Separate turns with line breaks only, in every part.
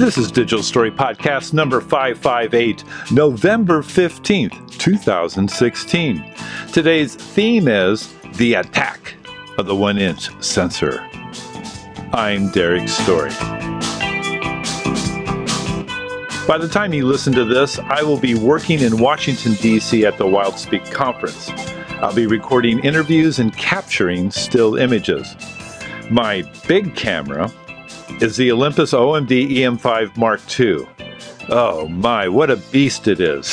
This is Digital Story Podcast number 558, November 15th, 2016. Today's theme is the attack of the 1-inch sensor. I'm Derek Story. By the time you listen to this, I will be working in Washington, D.C. at the WildSpeak conference. I'll be recording interviews and capturing still images. My big camera is the Olympus OMD EM5 Mark II. Oh my, what a beast it is.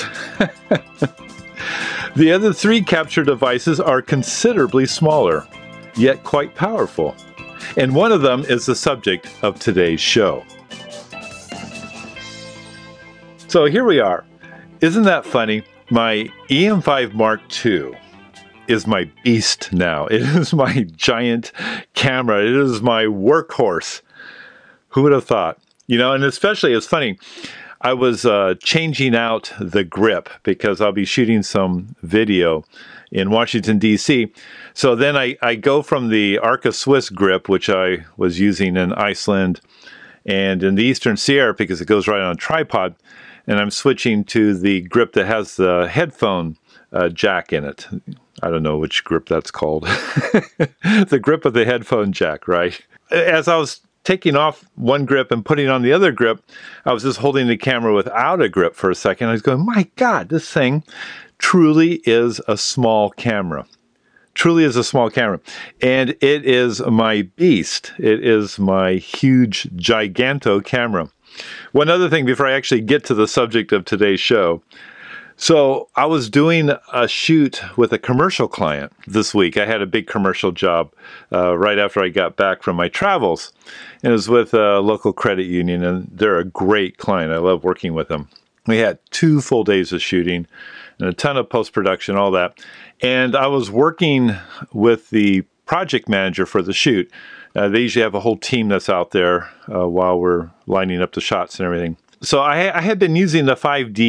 The other three capture devices are considerably smaller, yet quite powerful. And one of them is the subject of today's show. So here we are. Isn't that funny? My EM5 Mark II is my beast now. It is my giant camera. It is my workhorse. Who would have thought? You know, and especially it's funny. I was changing out the grip because I'll be shooting some video in Washington, D.C. So then I go from the Arca Swiss grip, which I was using in Iceland and in the Eastern Sierra because it goes right on a tripod, and I'm switching to the grip that has the headphone jack in it. I don't know which grip that's called. The grip of the headphone jack, right? As I was taking off one grip and putting on the other grip, I was just holding the camera without a grip for a second. I was going, my God, this thing truly is a small camera. Truly is a small camera. And it is my beast. It is my huge, giganto camera. One other thing before I actually get to the subject of today's show. So I was doing a shoot with a commercial client this week. I had a big commercial job right after I got back from my travels. And it was with a local credit union, and they're a great client. I love working with them. We had 2 full days of shooting and a ton of post-production, all that. And I was working with the project manager for the shoot. They usually have a whole team that's out there while we're lining up the shots and everything. So I had been using the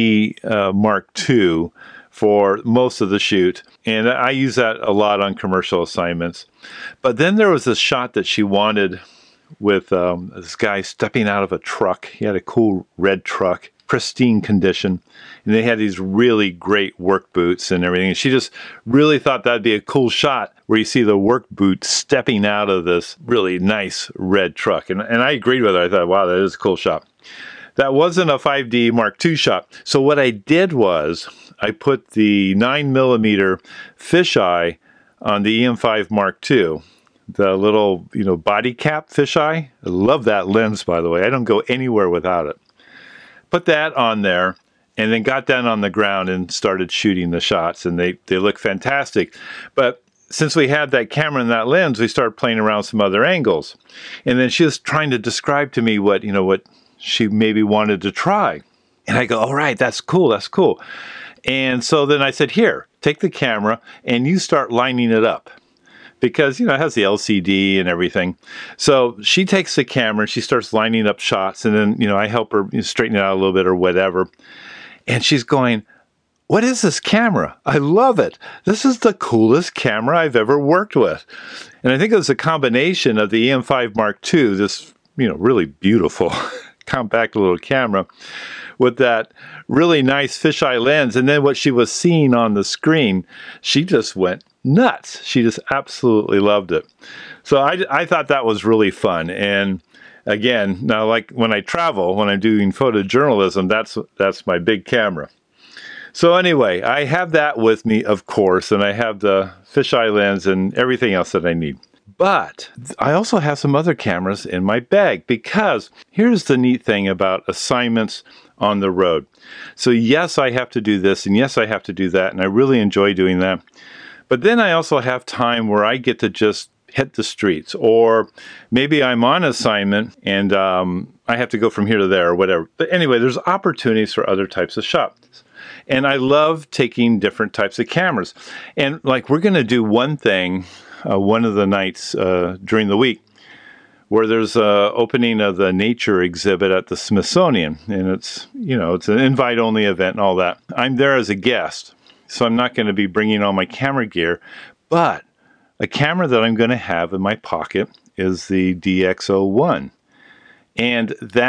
5D Mark II for most of the shoot, and I use that a lot on commercial assignments. But then there was this shot that she wanted with this guy stepping out of a truck. He had a cool red truck, pristine condition, and they had these really great work boots and everything. And she just really thought that'd be a cool shot where you see the work boot stepping out of this really nice red truck. And I agreed with her. I thought, wow, that is a cool shot. That wasn't a 5D Mark II shot. So what I did was I put the 9mm fisheye on the EM5 Mark II, the little, body cap fisheye. I love that lens, by the way. I don't go anywhere without it. Put that on there and then got down on the ground and started shooting the shots, and they look fantastic. But since we had that camera and that lens, we started playing around with some other angles. And then she was trying to describe to me what she maybe wanted to try. And I go, all right, that's cool. And so then I said, here, take the camera and you start lining it up. Because, it has the LCD and everything. So she takes the camera, she starts lining up shots, and then, I help her straighten it out a little bit or whatever. And she's going, what is this camera? I love it. This is the coolest camera I've ever worked with. And I think it was a combination of the EM5 Mark II, this, really beautiful compact little camera with that really nice fisheye lens. And then what she was seeing on the screen, she just went nuts. She just absolutely loved it. So I thought that was really fun. And again, now like when I travel, when I'm doing photojournalism, that's my big camera. So anyway, I have that with me, of course, and I have the fisheye lens and everything else that I need. But I also have some other cameras in my bag because here's the neat thing about assignments on the road. So yes, I have to do this, and yes, I have to do that, and I really enjoy doing that. But then I also have time where I get to just hit the streets, or maybe I'm on assignment and I have to go from here to there or whatever. But anyway, there's opportunities for other types of shots. And I love taking different types of cameras. And like we're going to do one thing one of the nights during the week where there's a opening of the nature exhibit at the Smithsonian. And it's an invite-only event and all that. I'm there as a guest, so I'm not going to be bringing all my camera gear. But a camera that I'm going to have in my pocket is the DxO1. And that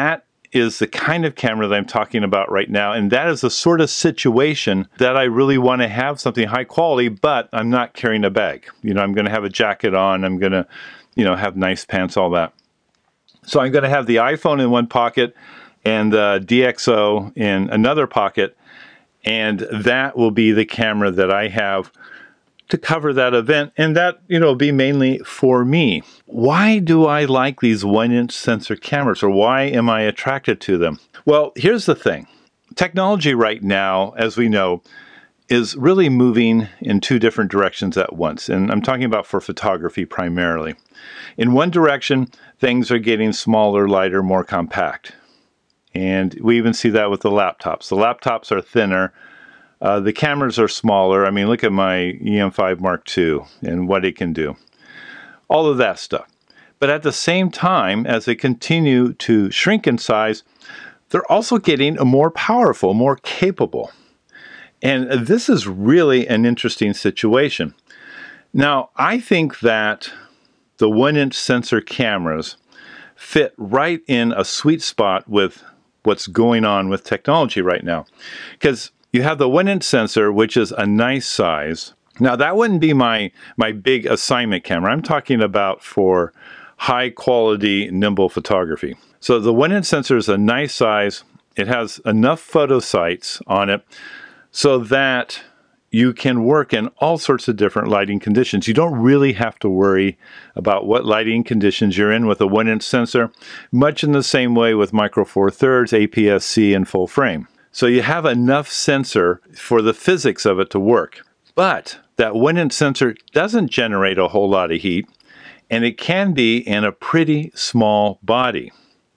is the kind of camera that I'm talking about right now, and that is the sort of situation that I really want to have something high quality, but I'm not carrying a bag. You know, I'm going to have a jacket on, I'm going to, you know, have nice pants, all that. So I'm going to have the iPhone in one pocket and the DxO in another pocket, and that will be the camera that I have to cover that event, and that, you know, be mainly for me. Why do I like these 1-inch sensor cameras, or why am I attracted to them? Well, here's the thing. Technology right now, as we know, is really moving in two different directions at once, and I'm talking about for photography primarily. In one direction, things are getting smaller, lighter, more compact. And we even see that with the laptops. The laptops are thinner. The cameras are smaller. I mean, look at my EM5 Mark II and what it can do. All of that stuff. But at the same time, as they continue to shrink in size, they're also getting more powerful, more capable. And this is really an interesting situation. Now, I think that the 1-inch sensor cameras fit right in a sweet spot with what's going on with technology right now. Because you have the 1-inch sensor, which is a nice size. Now, that wouldn't be my big assignment camera. I'm talking about for high quality, nimble photography. So the 1-inch sensor is a nice size. It has enough photo sites on it so that you can work in all sorts of different lighting conditions. You don't really have to worry about what lighting conditions you're in with a 1-inch sensor, much in the same way with Micro Four Thirds, APS-C, and full frame. So you have enough sensor for the physics of it to work. But that 1-inch sensor doesn't generate a whole lot of heat, and it can be in a pretty small body.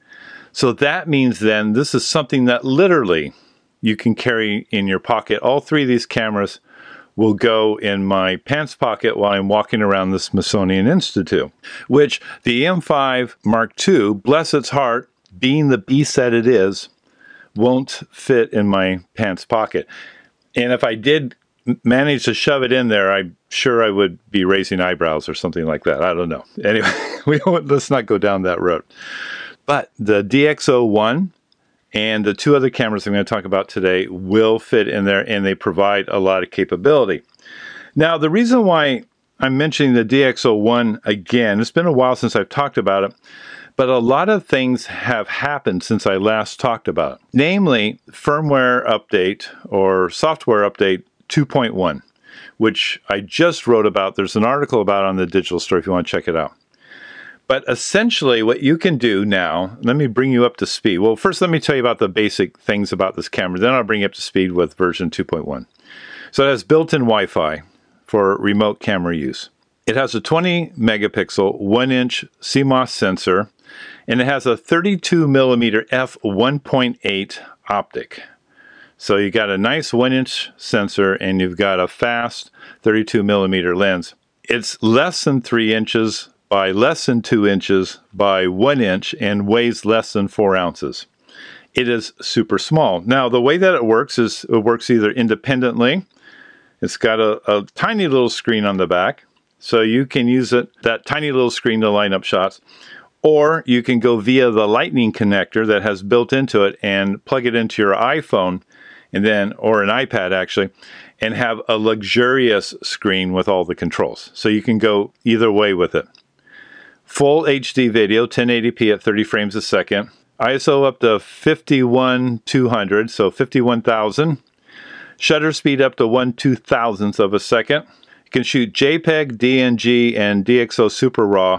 So that means then this is something that literally you can carry in your pocket. All three of these cameras will go in my pants pocket while I'm walking around the Smithsonian Institute, which the EM5 Mark II, bless its heart, being the beast that it is, won't fit in my pants pocket. And if I did manage to shove it in there, I'm sure I would be raising eyebrows or something like that. I don't know. Anyway, let's not go down that road. But the DxO1 and the two other cameras I'm going to talk about today will fit in there, and they provide a lot of capability. Now, the reason why I'm mentioning the DxO1 again, it's been a while since I've talked about it, but a lot of things have happened since I last talked about it. Namely, firmware update or software update 2.1, which I just wrote about. There's an article about it on the Digital Store if you want to check it out. But essentially what you can do now, let me bring you up to speed. Well, first let me tell you about the basic things about this camera. Then I'll bring you up to speed with version 2.1. So it has built-in Wi-Fi for remote camera use. It has a 20 megapixel 1-inch CMOS sensor, and it has a 32 millimeter f1.8 optic. So you got a nice 1-inch sensor and you've got a fast 32 millimeter lens. It's less than 3 inches by less than 2 inches by 1 inch and weighs less than 4 ounces. It is super small. Now, the way that it works is it works either independently. It's got a tiny little screen on the back, so you can use that tiny little screen to line up shots, or you can go via the lightning connector that has built into it and plug it into your iPhone, and then, or an iPad actually, and have a luxurious screen with all the controls. So you can go either way with it. Full HD video, 1080p at 30 frames a second. ISO up to 51,200, so 51,000. Shutter speed up to 1/2000th of a second. You can shoot JPEG, DNG, and DxO Super RAW.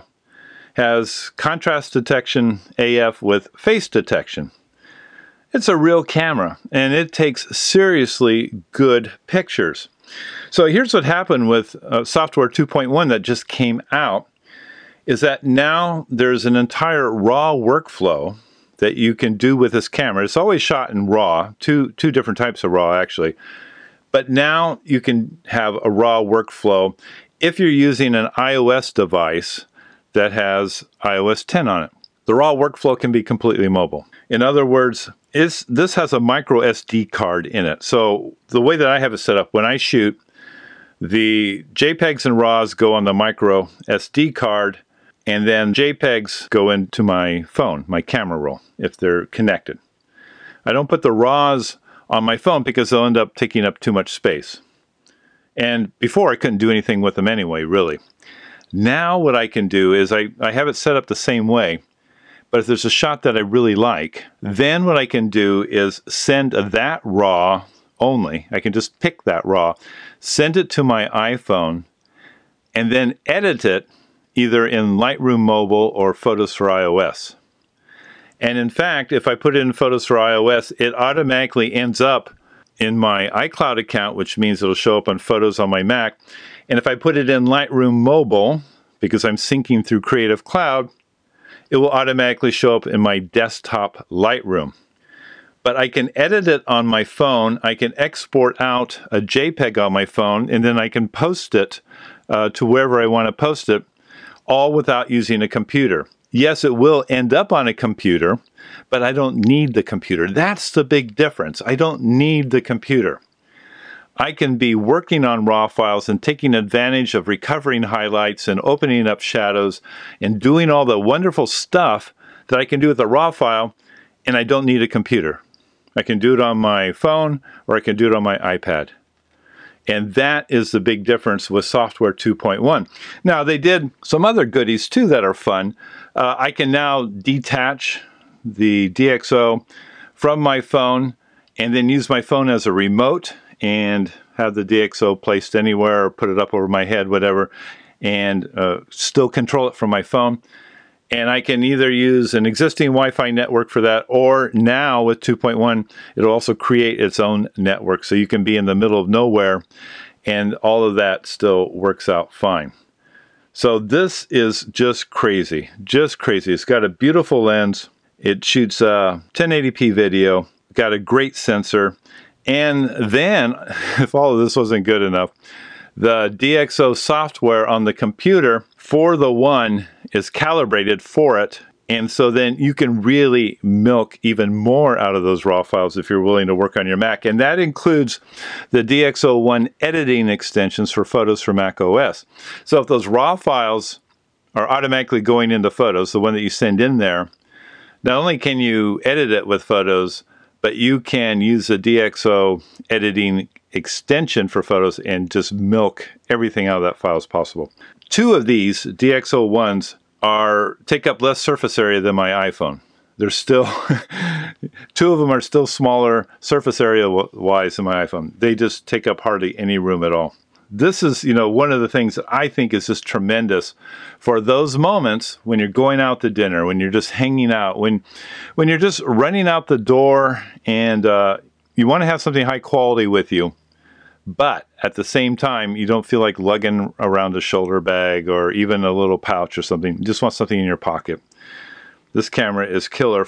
Has contrast detection AF with face detection. It's a real camera, and it takes seriously good pictures. So here's what happened with software 2.1 that just came out, is that now there's an entire RAW workflow that you can do with this camera. It's always shot in RAW, two different types of RAW actually, but now you can have a RAW workflow if you're using an iOS device that has iOS 10 on it. The RAW workflow can be completely mobile. In other words, this has a micro SD card in it. So the way that I have it set up, when I shoot, the JPEGs and RAWs go on the micro SD card, and then JPEGs go into my phone, my camera roll, if they're connected. I don't put the RAWs on my phone because they'll end up taking up too much space. And before, I couldn't do anything with them anyway, really. Now what I can do is I have it set up the same way, but if there's a shot that I really like, then what I can do is send that RAW only. I can just pick that RAW, send it to my iPhone, and then edit it either in Lightroom Mobile or Photos for iOS. And in fact, if I put it in Photos for iOS, it automatically ends up in my iCloud account, which means it'll show up on Photos on my Mac. And if I put it in Lightroom Mobile, because I'm syncing through Creative Cloud, it will automatically show up in my desktop Lightroom. But I can edit it on my phone, I can export out a JPEG on my phone, and then I can post it to wherever I want to post it, all without using a computer. Yes, it will end up on a computer, but I don't need the computer. That's the big difference. I don't need the computer. I can be working on RAW files and taking advantage of recovering highlights and opening up shadows and doing all the wonderful stuff that I can do with a RAW file, and I don't need a computer. I can do it on my phone or I can do it on my iPad. And that is the big difference with Software 2.1. Now, they did some other goodies too that are fun. I can now detach the DxO from my phone and then use my phone as a remote and have the DxO placed anywhere or put it up over my head, whatever, and still control it from my phone. And I can either use an existing Wi-Fi network for that, or now with 2.1, it'll also create its own network. So you can be in the middle of nowhere, and all of that still works out fine. So this is just crazy, just crazy. It's got a beautiful lens. It shoots 1080p video, got a great sensor. And then, if all of this wasn't good enough, the DxO software on the computer for the One is calibrated for it. And so then you can really milk even more out of those RAW files if you're willing to work on your Mac. And that includes the DxO One editing extensions for Photos for Mac OS. So if those RAW files are automatically going into Photos, the one that you send in there, not only can you edit it with Photos, but you can use the DxO editing extension for Photos and just milk everything out of that file as possible. Two of these DxO Ones take up less surface area than my iPhone. They're still, two of them are still smaller surface area wise than my iPhone. They just take up hardly any room at all. This is, one of the things that I think is just tremendous for those moments when you're going out to dinner, when you're just hanging out, when you're just running out the door and you want to have something high quality with you, but at the same time, you don't feel like lugging around a shoulder bag or even a little pouch or something. You just want something in your pocket. This camera is killer,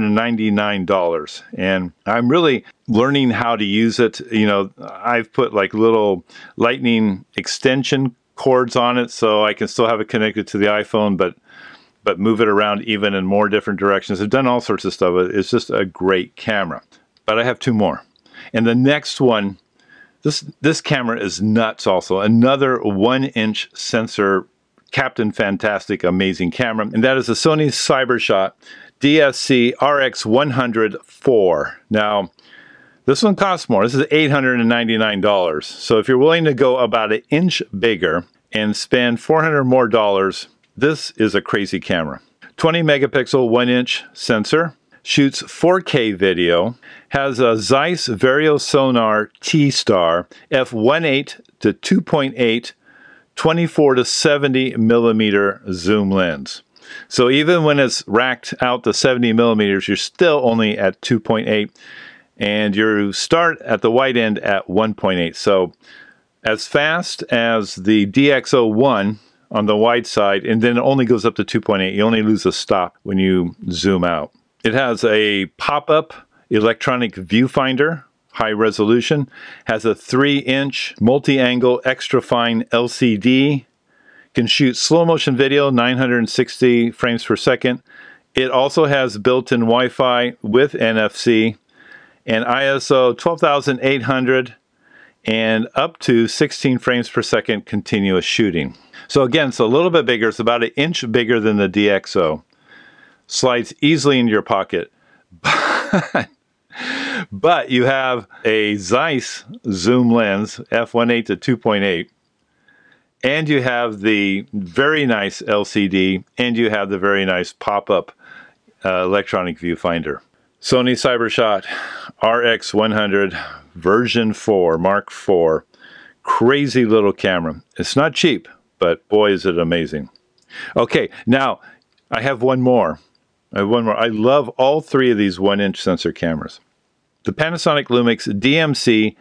$499, and I'm really learning how to use it. I've put like little lightning extension cords on it so I can still have it connected to the iPhone, but move it around even in more different directions. I've done all sorts of stuff. It's just a great camera. But I have two more. And the next one, this camera is nuts also. Another 1-inch sensor, Captain Fantastic, amazing camera, and that is the Sony CyberShot DSC RX100 IV. Now, this one costs more. This is $899. So if you're willing to go about an inch bigger and spend $400 more, this is a crazy camera. 20 megapixel 1-inch sensor, shoots 4K video, has a Zeiss VarioSonar T-Star f1.8 to 2.8 24 to 70 millimeter zoom lens. So even when it's racked out to 70 millimeters, you're still only at 2.8, and you start at the wide end at 1.8. So as fast as the DxO One on the wide side, and then it only goes up to 2.8. You only lose a stop when you zoom out. It has a pop-up electronic viewfinder, high resolution, has a 3-inch multi-angle extra fine LCD, can shoot slow motion video 960 frames per second. It also has built-in Wi-Fi with NFC and ISO 12800 and up to 16 frames per second continuous shooting. So again, it's a little bit bigger. It's about an inch bigger than the DxO. Slides easily into your pocket. But you have a Zeiss zoom lens, f1.8 to 2.8, and you have the very nice LCD, and you have the very nice pop-up electronic viewfinder. Sony CyberShot RX100 version 4, Mark IV. Crazy little camera. It's not cheap, but boy is it amazing. Okay, now I have one more. I love all three of these 1-inch sensor cameras. The Panasonic Lumix DMC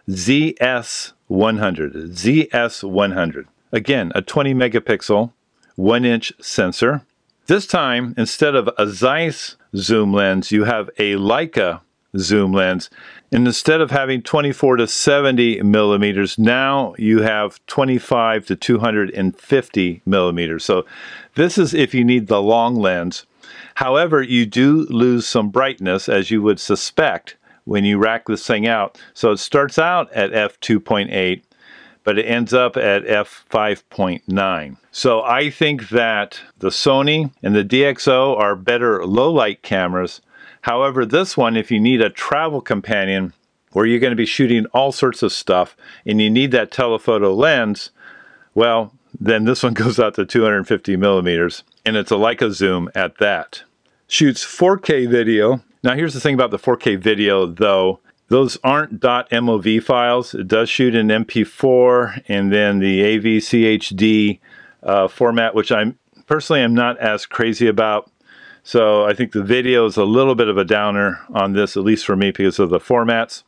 ZS100. ZS100. Again, a 20 megapixel 1-inch sensor. This time, instead of a Zeiss zoom lens, you have a Leica zoom lens. And instead of having 24 to 70 millimeters, now you have 25 to 250 millimeters. So this is if you need the long lens. However, you do lose some brightness, as you would suspect, when you rack this thing out. So it starts out at f2.8, but it ends up at f5.9. So I think that the Sony and the DxO are better low-light cameras. However, this one, if you need a travel companion where you're going to be shooting all sorts of stuff and you need that telephoto lens, well, then this one goes out to 250 millimeters, and it's a Leica zoom at that. Shoots 4K video. Now here's the thing about the 4K video, though. Those aren't .mov files. It does shoot in MP4 and then the AVCHD format, which I personally am not as crazy about. So I think the video is a little bit of a downer on this, at least for me, because of the formats.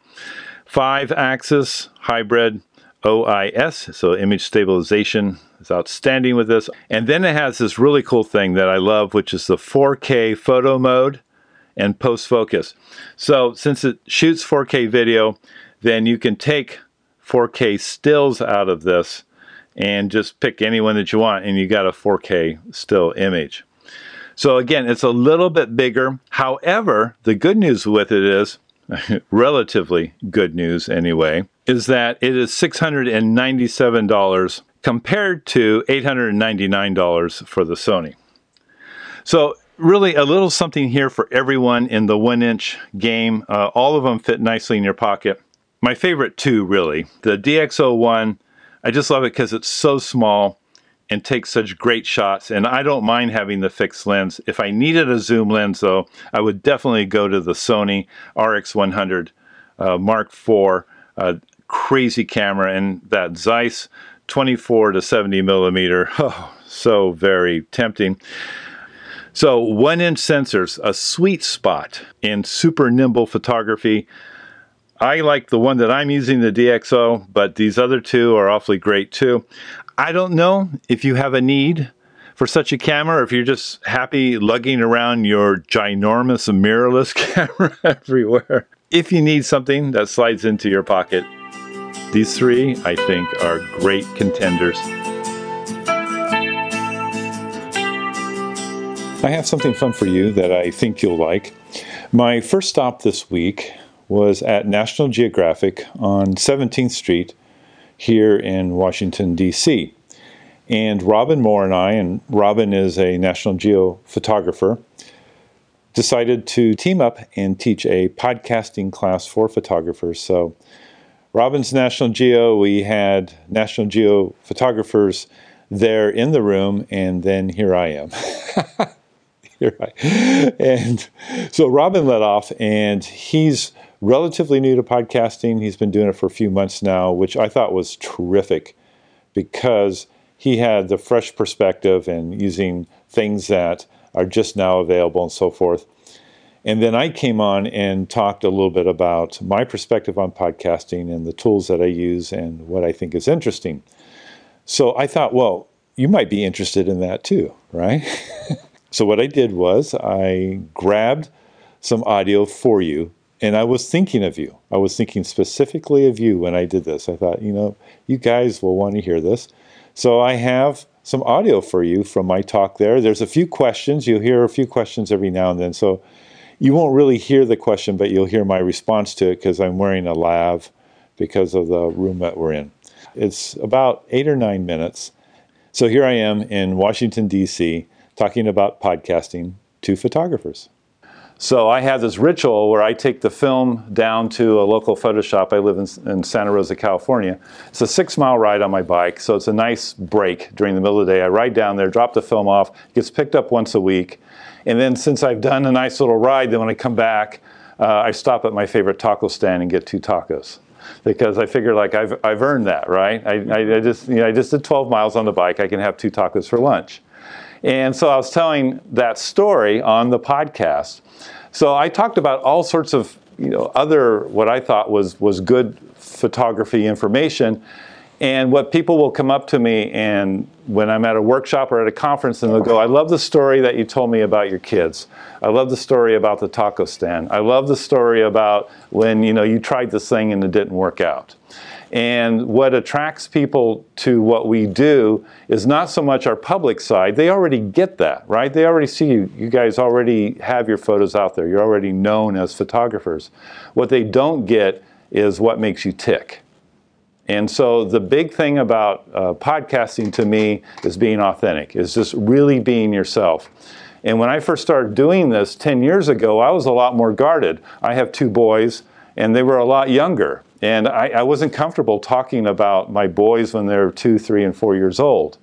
5-axis hybrid OIS, so image stabilization is outstanding with this. And then it has this really cool thing that I love, which is the 4K photo mode and post focus. So since it shoots 4K video, then you can take 4K stills out of this and just pick any one that you want, and you got a 4K still image. So again, it's a little bit bigger. However, the good news with it is, relatively good news anyway, is that it is $697 compared to $899 for the Sony. So really a little something here for everyone in the 1-inch game. All of them fit nicely in your pocket. My favorite two, really. The DxO1, I just love it because it's so small and takes such great shots, and I don't mind having the fixed lens. If I needed a zoom lens, though, I would definitely go to the Sony RX100 Mark IV. Crazy camera, and that Zeiss 24 to 70 millimeter. Oh, so very tempting. So 1-inch sensors, a sweet spot in super nimble photography. I like the one that I'm using, the DxO, but these other two are awfully great too. I don't know if you have a need for such a camera, or if you're just happy lugging around your ginormous mirrorless camera everywhere. If you need something that slides into your pocket, these three, I think, are great contenders. I have something fun for you that I think you'll like. My first stop this week was at National Geographic on 17th Street here in Washington, D.C. And Robin Moore and I, and Robin is a National Geo photographer, decided to team up and teach a podcasting class for photographers. So Robin's National Geo, we had National Geo photographers there in the room, and then here I am. And so Robin led off, and he's relatively new to podcasting. He's been doing it for a few months now, which I thought was terrific because he had the fresh perspective and using things that are just now available and so forth. And then I came on and talked a little bit about my perspective on podcasting and the tools that I use and what I think is interesting. So I thought, well, you might be interested in that too, right? So what I did was I grabbed some audio for you, and I was thinking of you. I was thinking specifically of you when I did this. I thought, you guys will want to hear this. So I have some audio for you from my talk there. There's a few questions. You'll hear a few questions every now and then. So you won't really hear the question, but you'll hear my response to it because I'm wearing a lav because of the room that we're in. It's about 8 or 9 minutes. So here I am in Washington, D.C., talking about podcasting to photographers. So I have this ritual where I take the film down to a local photo shop. I live in Santa Rosa, California. It's a 6-mile ride on my bike, so it's a nice break during the middle of the day. I ride down there, drop the film off, it gets picked up once a week. And then since I've done a nice little ride, then when I come back, I stop at my favorite taco stand and get 2 tacos. Because I figure like I've earned that, right? I just did 12 miles on the bike. I can have 2 tacos for lunch. And so I was telling that story on the podcast. So I talked about all sorts of other what I thought was good photography information. And what people will come up to me and when I'm at a workshop or at a conference and they'll go, I love the story that you told me about your kids. I love the story about the taco stand. I love the story about when you tried this thing and it didn't work out. And what attracts people to what we do is not so much our public side. They already get that, right? They already see you. You guys already have your photos out there. You're already known as photographers. What they don't get is what makes you tick. And so the big thing about podcasting to me is being authentic, is just really being yourself. And when I first started doing this 10 years ago, I was a lot more guarded. I have 2 boys, and they were a lot younger. And I wasn't comfortable talking about my boys when they're 2, 3, and 4 years old.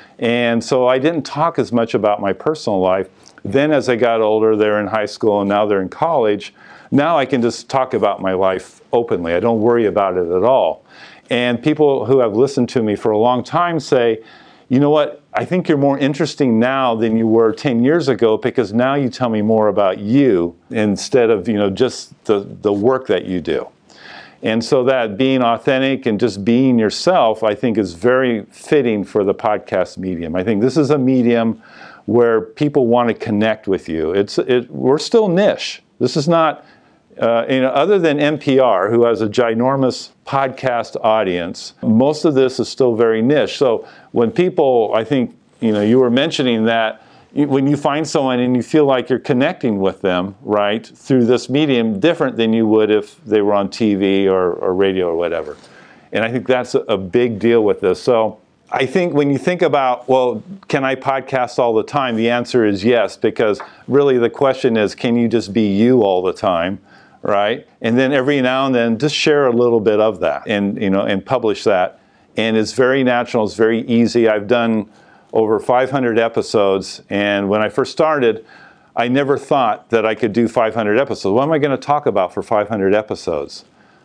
And so I didn't talk as much about my personal life. Then as I got older, they're in high school, and now they're in college. Now I can just talk about my life openly. I don't worry about it at all. And people who have listened to me for a long time say, you know what, I think you're more interesting now than you were 10 years ago because now you tell me more about you instead of just the work that you do. And so that being authentic and just being yourself, I think is very fitting for the podcast medium. I think this is a medium where people want to connect with you. We're still niche. This is not, other than NPR, who has a ginormous podcast audience, most of this is still very niche. So when people, I think, you were mentioning that when you find someone and you feel like you're connecting with them, right, through this medium, different than you would if they were on TV or radio or whatever. And I think that's a big deal with this. So I think when you think about, well, can I podcast all the time? The answer is yes, because really the question is, can you just be you all the time, right? And then every now and then just share a little bit of that and publish that. And it's very natural, it's very easy. I've done over 500 episodes, and when I first started, I never thought that I could do 500 episodes. What am I going to talk about for 500 episodes?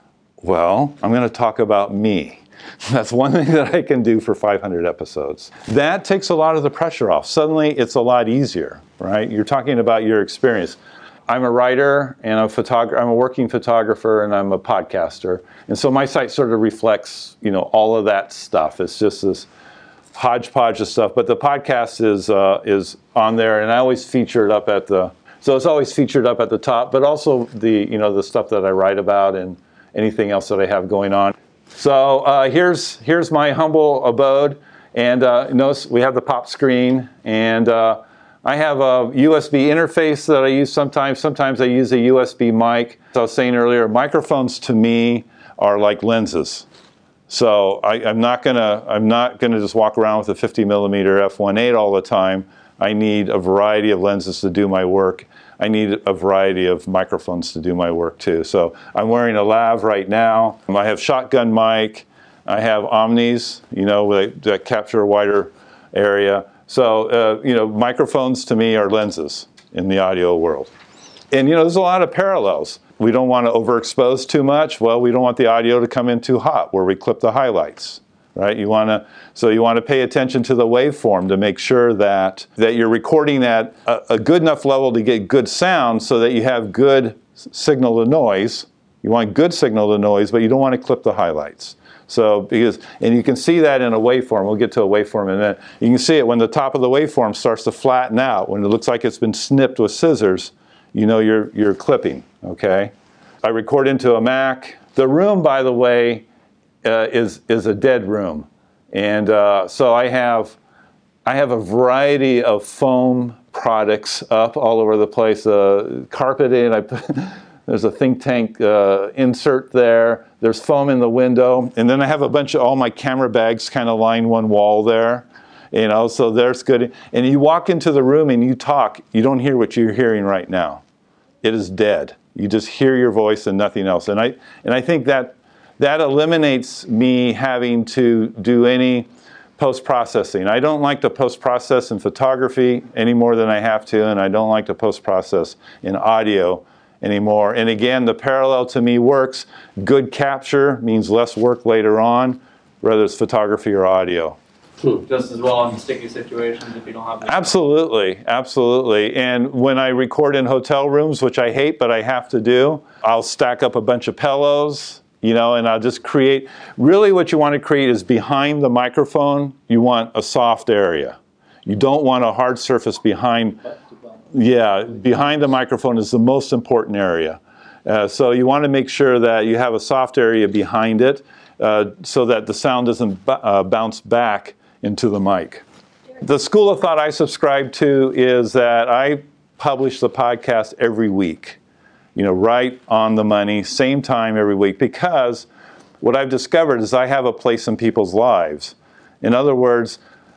Well, I'm going to talk about me. That's one thing that I can do for 500 episodes. That takes a lot of the pressure off. Suddenly, it's a lot easier, right? You're talking about your experience. I'm a writer, and I'm a working photographer, and I'm a podcaster. And so my site sort of reflects, all of that stuff. It's just this hodgepodge of stuff, but the podcast is on there, and I always feature it up so it's always featured up at the top, but also the stuff that I write about and anything else that I have going on. So here's my humble abode, and notice we have the pop screen, and I have a USB interface that I use sometimes. Sometimes I use a USB mic. As I was saying earlier, microphones to me are like lenses. So I'm not gonna just walk around with a 50 millimeter f1.8 all the time. I need a variety of lenses to do my work. I need a variety of microphones to do my work too. So I'm wearing a lav right now. I have shotgun mic. I have Omnis, that capture a wider area. So microphones to me are lenses in the audio world. And there's a lot of parallels. We don't want to overexpose too much. Well, we don't want the audio to come in too hot where we clip the highlights, right? You want to pay attention to the waveform to make sure that you're recording at a good enough level to get good sound so that you have good signal to noise. You want good signal to noise, but you don't want to clip the highlights. And you can see that in a waveform. We'll get to a waveform in a minute. You can see it when the top of the waveform starts to flatten out, when it looks like it's been snipped with scissors. You're clipping, okay? I record into a Mac. The room, by the way, is a dead room. And so I have a variety of foam products up all over the place. Carpeting, There's a think tank insert there. There's foam in the window. And then I have a bunch of all my camera bags kind of line one wall there. You know, so there's good. And you walk into the room and you talk, you don't hear what you're hearing right now. It is dead. You just hear your voice and nothing else. And I think that eliminates me having to do any post-processing. I don't like to post-process in photography any more than I have to, and I don't like to post-process in audio anymore. And again, the parallel to me works. Good capture means less work later on, whether it's photography or audio.
True. Just as well in sticky situations if you don't have the
Absolutely, absolutely. And when I record in hotel rooms, which I hate, but I have to do, I'll stack up a bunch of pillows, you know, and I'll just create. Really what you want to create is behind the microphone, you want a soft area. You don't want a hard surface behind. Yeah, behind the microphone is the most important area. So you want to make sure that you have a soft area behind it so that the sound doesn't bounce back into the mic. The school of thought I subscribe to is that I publish the podcast every week, you know, right on the money, same time every week, because what I've discovered is I have a place in people's lives. In other words,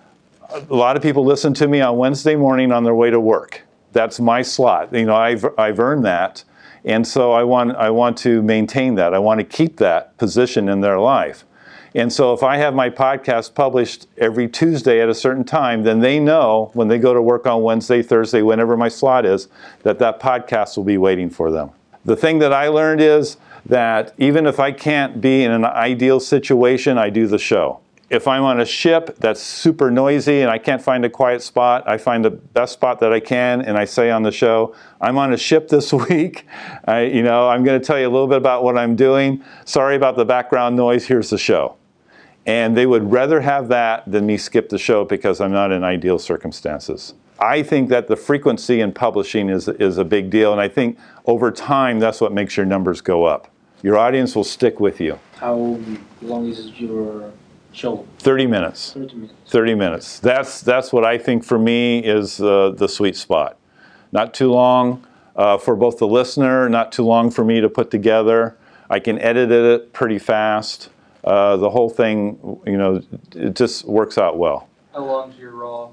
a lot of people listen to me on Wednesday morning on their way to work. That's my slot. You know, I've earned that. And so I want to maintain that. I want to keep that position in their life. And so if I have my podcast published every Tuesday at a certain time, then they know when they go to work on Wednesday, Thursday, whenever my slot is, that podcast will be waiting for them. The thing that I learned is that even if I can't be in an ideal situation, I do the show. If I'm on a ship that's super noisy and I can't find a quiet spot, I find the best spot that I can and I say on the show, I'm on a ship this week. I'm going to tell you a little bit about what I'm doing. Sorry about the background noise. Here's the show. And they would rather have that than me skip the show because I'm not in ideal circumstances. I think that the frequency in publishing is a big deal. And I think over time, that's what makes your numbers go up. Your audience will stick with you.
How long is your show?
30 minutes.
30 minutes.
30 minutes. That's what I think for me is the sweet spot. Not too long for both the listener, not too long for me to put together. I can edit it pretty fast. The whole thing, you know, it just works out well.
How long is your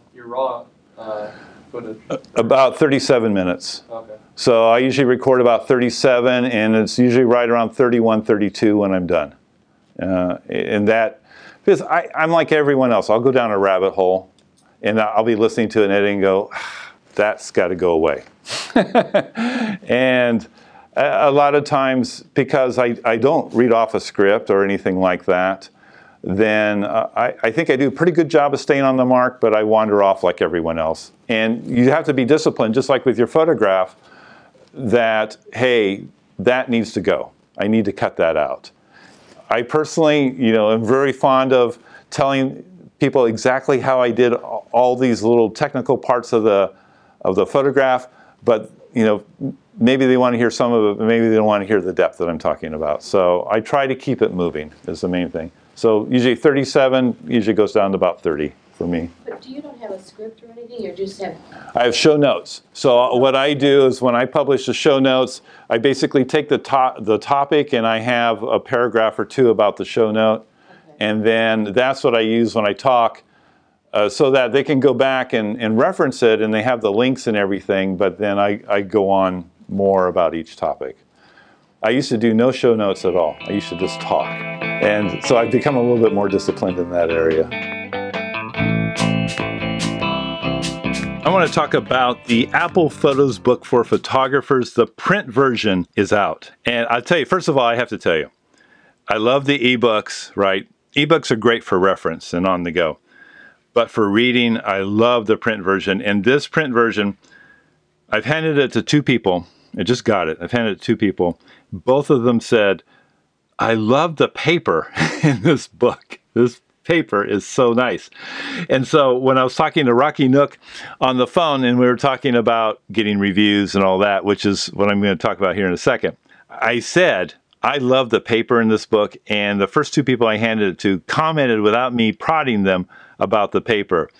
raw footage?
About 37 minutes.
Okay.
So I usually record about 37, and it's usually right around 31, 32 when I'm done. And that, because I'm like everyone else. I'll go down a rabbit hole, and I'll be listening to an edit and go, that's got to go away. And a lot of times, because I don't read off a script or anything like that, then I think I do a pretty good job of staying on the mark, but I wander off like everyone else. And you have to be disciplined, just like with your photograph, that, hey, that needs to go. I need to cut that out. I personally, you know, am very fond of telling people exactly how I did all these little technical parts of the photograph, but, you know, maybe they want to hear some of it, but maybe they don't want to hear the depth that I'm talking about. So I try to keep it moving is the main thing. So usually 37 usually goes down to about 30 for me.
But you don't have a script or anything? You just have...
I have show notes. So what I do is when I publish the show notes, I basically take the topic and I have a paragraph or two about the show note. Okay. And then that's what I use when I talk so that they can go back and reference it and they have the links and everything, but then I go on more about each topic. I used to do no show notes at all. I used to just talk. And so I've become a little bit more disciplined in that area. I want to talk about the Apple Photos book for photographers. The print version is out. And I'll tell you, first of all, I have to tell you, I love the ebooks, right? Ebooks are great for reference and on the go. But for reading, I love the print version. And this print version, I've handed it to two people. I just got it. I've handed it to two people. Both of them said, I love the paper in this book. This paper is so nice. And so when I was talking to Rocky Nook on the phone and we were talking about getting reviews and all that, which is what I'm going to talk about here in a second, I said, I love the paper in this book. And the first two people I handed it to commented without me prodding them about the paper.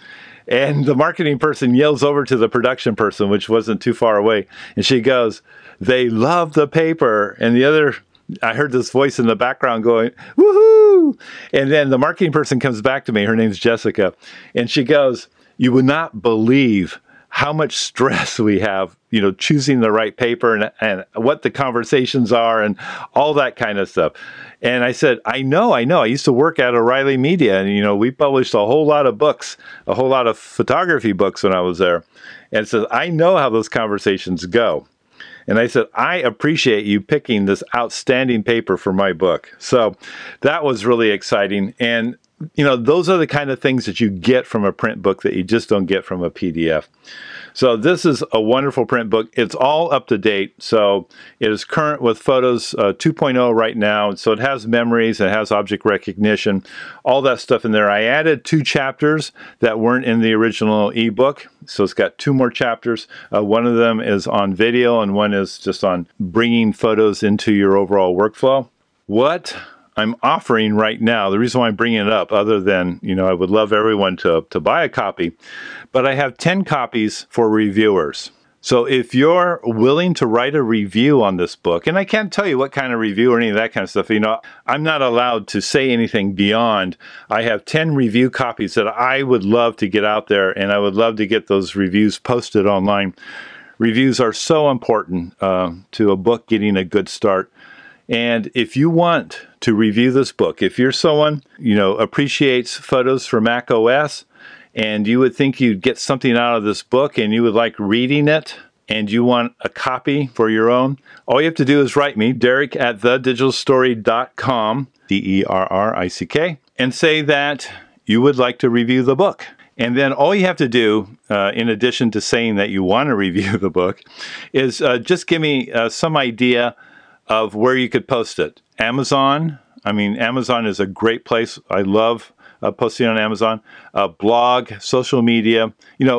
And the marketing person yells over to the production person, which wasn't too far away. And she goes, "They love the paper." And the other, I heard this voice in the background going, "Woohoo!" And then the marketing person comes back to me. Her name's Jessica. And she goes, "You would not believe how much stress we have, choosing the right paper and what the conversations are and all that kind of stuff." And I said, I know. I used to work at O'Reilly Media, and, we published a whole lot of books, a whole lot of photography books when I was there. And so I know how those conversations go. And I said, I appreciate you picking this outstanding paper for my book. So that was really exciting. And those are the kind of things that you get from a print book that you just don't get from a PDF. So this is a wonderful print book. It's all up to date. So it is current with Photos 2.0 right now. So it has memories, it has object recognition, all that stuff in there. I added 2 chapters that weren't in the original ebook. So it's got 2 more chapters. One of them is on video and one is just on bringing photos into your overall workflow. What I'm offering right now, the reason why I'm bringing it up, other than, I would love everyone to buy a copy, but I have 10 copies for reviewers. So if you're willing to write a review on this book, and I can't tell you what kind of review or any of that kind of stuff, I'm not allowed to say anything beyond, I have 10 review copies that I would love to get out there, and I would love to get those reviews posted online. Reviews are so important to a book getting a good start. And if you want to review this book, if you're someone, appreciates Photos for Mac OS, and you would think you'd get something out of this book and you would like reading it, and you want a copy for your own, all you have to do is write me, Derek at thedigitalstory.com, DERRICK, and say that you would like to review the book. And then all you have to do, in addition to saying that you want to review the book, is just give me some idea of where you could post it. Amazon. Amazon is a great place. I love posting on Amazon. Blog, social media,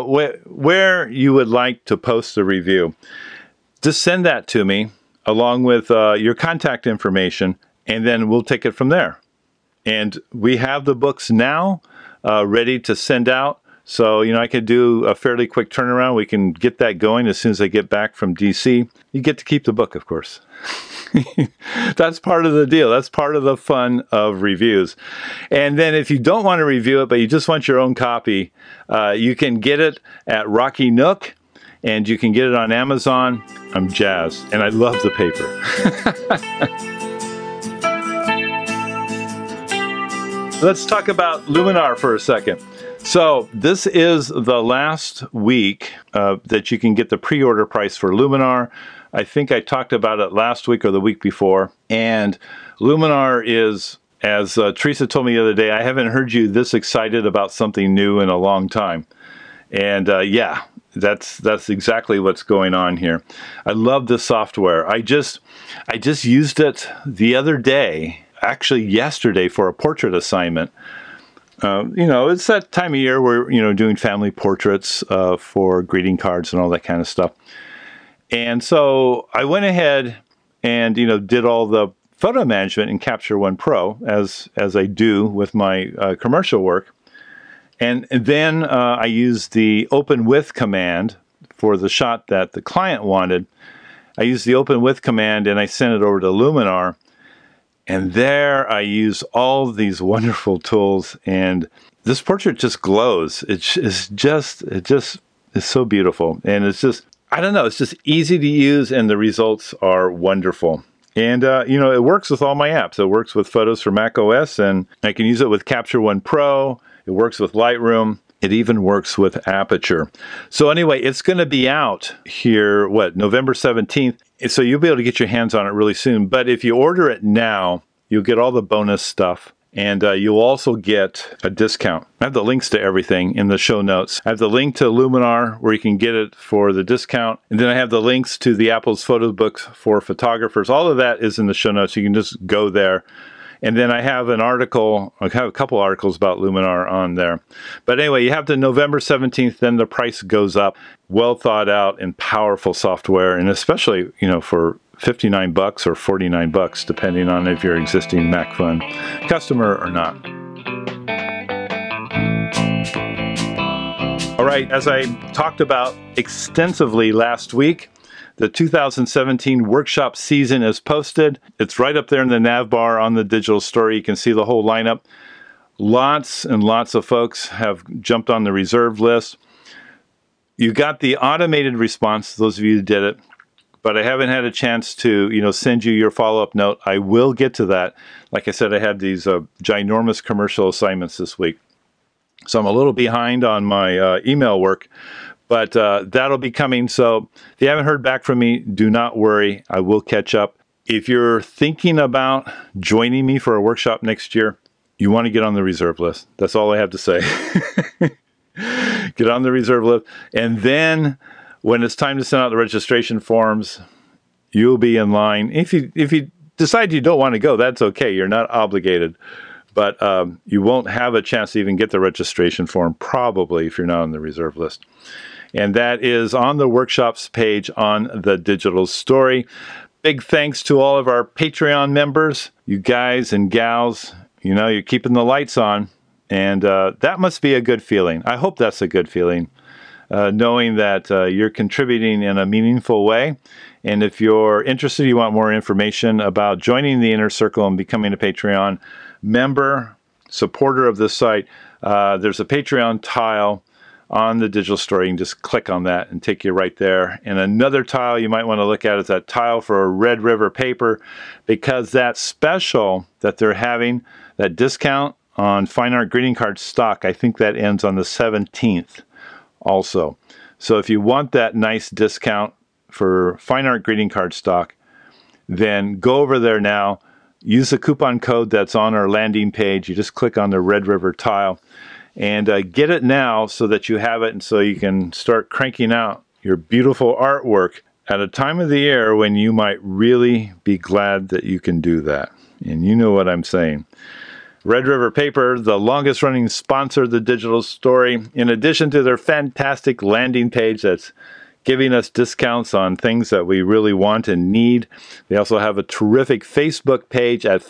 where you would like to post the review. Just send that to me along with your contact information, and then we'll take it from there. And we have the books now ready to send out. So, I could do a fairly quick turnaround. We can get that going as soon as I get back from DC. You get to keep the book, of course. That's part of the deal. That's part of the fun of reviews. And then if you don't want to review it, but you just want your own copy, you can get it at Rocky Nook, and you can get it on Amazon. I'm jazzed, and I love the paper. Let's talk about Luminar for a second. So this is the last week that you can get the pre-order price for Luminar. I think I talked about it last week or the week before. And Luminar is, as Teresa told me the other day, I haven't heard you this excited about something new in a long time. And yeah, that's exactly what's going on here. I love this software. I just used it the other day, actually yesterday, for a portrait assignment. It's that time of year where, doing family portraits for greeting cards and all that kind of stuff. And so I went ahead and, did all the photo management in Capture One Pro, as I do with my commercial work. And then I used the open with command for the shot that the client wanted. I used the open with command and I sent it over to Luminar. And there I use all these wonderful tools, and this portrait just glows. It's just so beautiful. And it's just, I don't know, it's just easy to use, and the results are wonderful. And, it works with all my apps. It works with Photos for Mac OS, and I can use it with Capture One Pro. It works with Lightroom. It even works with Aperture. So anyway, it's going to be out here, November 17th. So you'll be able to get your hands on it really soon. But if you order it now, you'll get all the bonus stuff. And you'll also get a discount. I have the links to everything in the show notes. I have the link to Luminar where you can get it for the discount. And then I have the links to the Apple's photo books for photographers. All of that is in the show notes. You can just go there. And then I have a couple articles about Luminar on there. But anyway, you have to November 17th, then the price goes up. Well thought out and powerful software, and especially, for $59 or $49, depending on if you're an existing Mac Fun customer or not. All right, as I talked about extensively last week, the 2017 workshop season is posted. It's right up there in the nav bar on the digital story. You can see the whole lineup. Lots and lots of folks have jumped on the reserve list. You got the automated response, those of you who did it, but I haven't had a chance to, send you your follow-up note. I will get to that. Like I said, I had these ginormous commercial assignments this week. So I'm a little behind on my email work, but that'll be coming. So if you haven't heard back from me, do not worry. I will catch up. If you're thinking about joining me for a workshop next year, you want to get on the reserve list. That's all I have to say. Get on the reserve list. And then when it's time to send out the registration forms, you'll be in line. If you decide you don't want to go, that's okay. You're not obligated. But you won't have a chance to even get the registration form, probably, if you're not on the reserve list. And that is on the workshops page on the digital story. Big thanks to all of our Patreon members, you guys and gals. You're keeping the lights on. And that must be a good feeling. I hope that's a good feeling, knowing that you're contributing in a meaningful way. And if you're interested, you want more information about joining the Inner Circle and becoming a Patreon member, supporter of this site, there's a Patreon tile on the digital story. You can just click on that and take you right there. And another tile you might want to look at is that tile for Red River Paper, because that special that they're having, that discount on fine art greeting card stock, I think that ends on the 17th also. So if you want that nice discount for fine art greeting card stock, then go over there now. Use the coupon code that's on our landing page. You just click on the Red River tile and get it now so that you have it and so you can start cranking out your beautiful artwork at a time of the year when you might really be glad that you can do that. And you know what I'm saying. Red River Paper, the longest running sponsor of the digital story, in addition to their fantastic landing page that's giving us discounts on things that we really want and need. They also have a terrific Facebook page at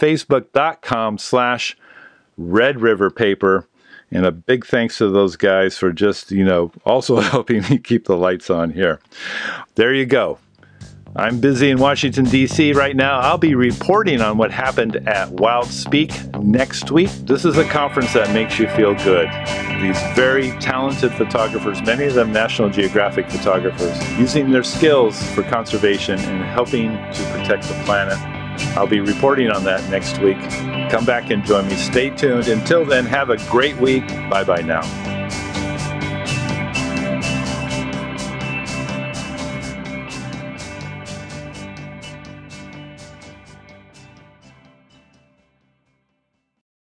facebook.com/Red River Paper. And a big thanks to those guys for just, also helping me keep the lights on here. There you go. I'm busy in Washington, D.C. right now. I'll be reporting on what happened at WildSpeak next week. This is a conference that makes you feel good. These very talented photographers, many of them National Geographic photographers, using their skills for conservation and helping to protect the planet. I'll be reporting on that next week. Come back and join me. Stay tuned. Until then, have a great week. Bye-bye now.